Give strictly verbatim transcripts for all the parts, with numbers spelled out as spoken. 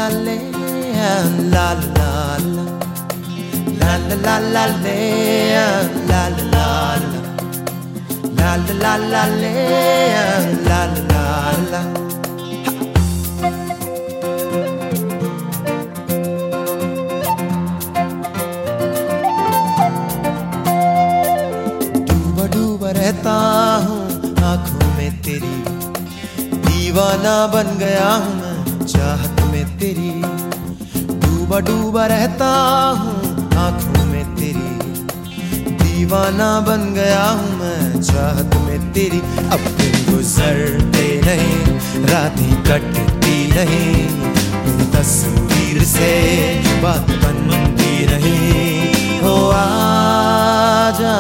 la le, la la la, la la la la le, la la la, la la la la le, la la la. डूबा डूबा रहता हूँ आँखों में तेरी, दीवाना बन गया हूँ मैं चाहत में तेरी। डूबा डूबा रहता हूँ आँखों में तेरी, दीवाना बन गया हूँ मैं चाहत में तेरी। अब दिन गुजरते नहीं, रातें कटती नहीं, मेरी तस्वीर से बात बनती नहीं। हो आजा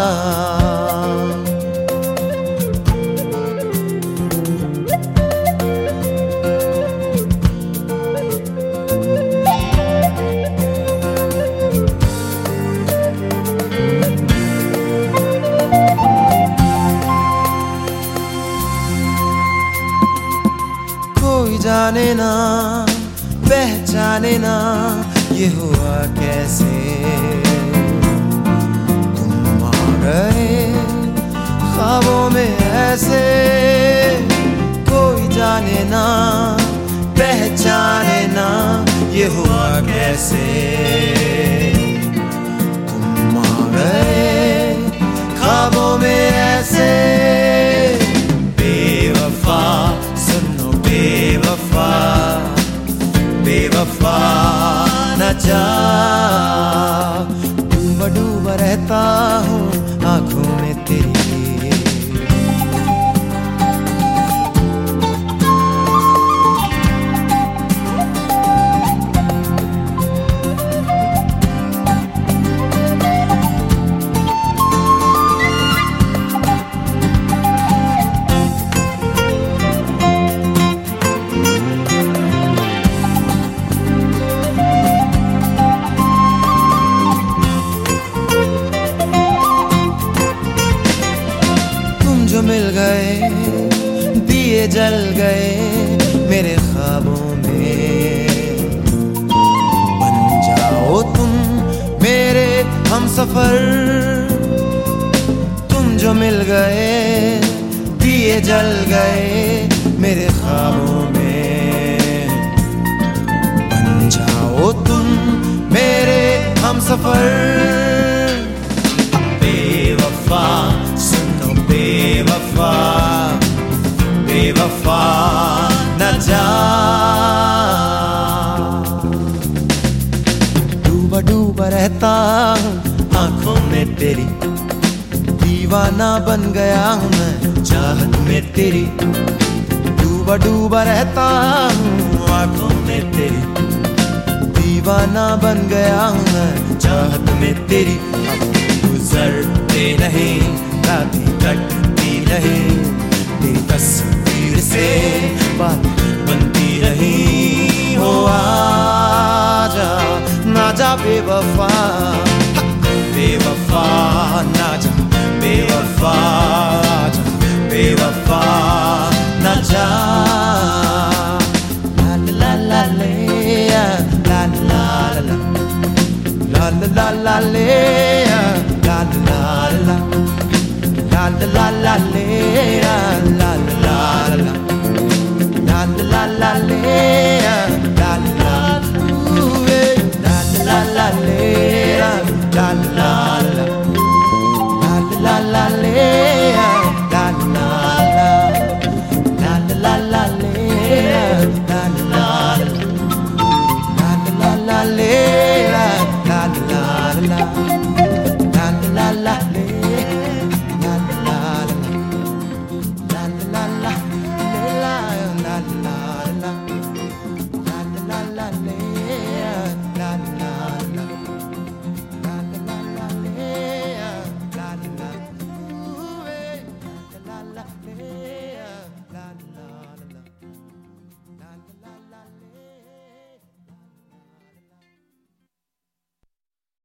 जाने ना पहचाने ना ये हुआ कैसे, तुम आ गए ख्वाबों में ऐसे। कोई जाने ना पहचाने ना ये हुआ कैसे, तुम आ गए ख्वाबों में ऐसे। बेवफा सुनो बेवफा, बेवफा न जा। डूबा डूबा रहता हूँ आँखों में तेरी। जो मिल गए दिए जल गए मेरे ख्वाबों में, बन जाओ तुम मेरे हमसफर। तुम जो मिल गए दिए जल गए मेरे ख्वाबों में, बन जाओ तुम मेरे हमसफर। बेवफा सुनो बेवफा, बेवफा न जा। डूबा डूबा रहता हूँ आँखों में तेरी, दीवाना बन गया हूँ मैं चाहत में तेरी। डूबा डूबा रहता हूँ आँखों में तेरी, दीवाना बन गया हूँ मैं चाहत में तेरी। अब गुजरते नहीं रातें कटती नहीं, तेरी तस्वीर से बात बनती रही। हो आजा ना जा बेवफा, बेवफा ना जा, बेवफा जा, बेवफा ना जा। ला ला ला ले, ला ला ला, ला ला ला ले, ला ला ला, la la la la la la la la la la la la la